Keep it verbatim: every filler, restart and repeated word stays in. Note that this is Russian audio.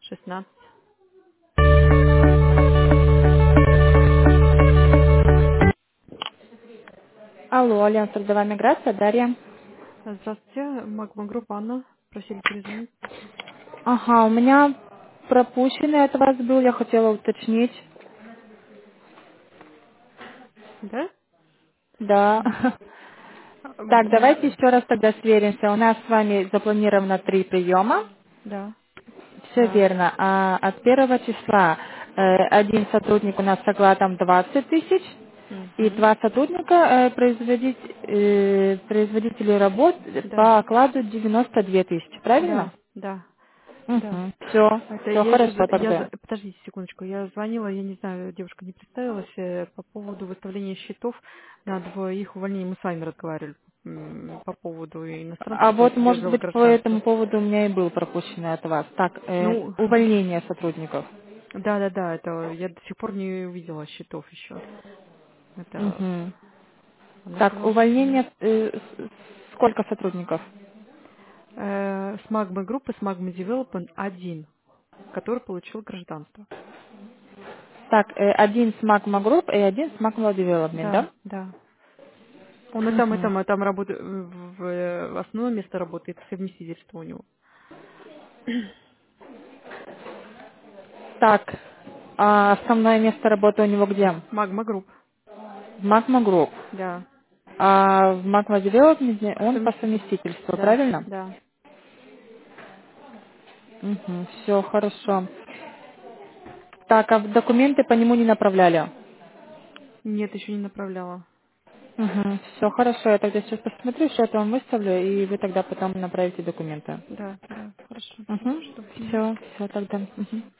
шестнадцать. Алло, Альянс трудовая миграция, Дарья. Здравствуйте, Магма Групп, Анна. Просили перезвонить. Ага, у меня пропущенный от вас был, я хотела уточнить. Да? Да. Так, М, давайте еще раз тогда сверимся. У нас с вами запланировано три приема. Да. Все верно. А от первого числа э, один сотрудник у нас с окладом двадцать тысяч и Мгм. два сотрудника э, производить- э, производители работ Да. по окладу девяносто две тысячи, правильно? Да. Да. Да. Угу. Все, Это все я еще, хорошо я, тогда. за- подождите секундочку, я звонила, я не знаю, девушка не представилась, э, по поводу выставления счетов на двоих увольнений. Мы с вами разговаривали м, по поводу иностранцев А вот, без может быть, по этому гражданства. поводу у меня и был пропущенный от вас. Так, э, Ну, увольнение сотрудников. да, да, да, это я до сих пор не увидела счетов еще. Это Мгм. она Так, сказала, что увольнение, э, с- сколько сотрудников? э, с Магмой группы, с Магмой Development один, который получил гражданство. Так, э, один с Magma Group и один с Magma Development, Да, да? да. Он и там, и Мгм. там, и там работает, в, в- в основное место работает, совместительство у него. Так, а основное место работы у него где? Магма групп, В Magma Group. да. А в Magma Development он по Совместительство. совместительству, Да, правильно? да. Все, хорошо. Так, а документы по нему не направляли? Нет, еще не направляла. Угу. Все хорошо, я тогда сейчас посмотрю, что я вам выставлю, и вы тогда потом направите документы. Да, да, хорошо. Угу. Жду. Мгм. Все, все тогда. Мгм.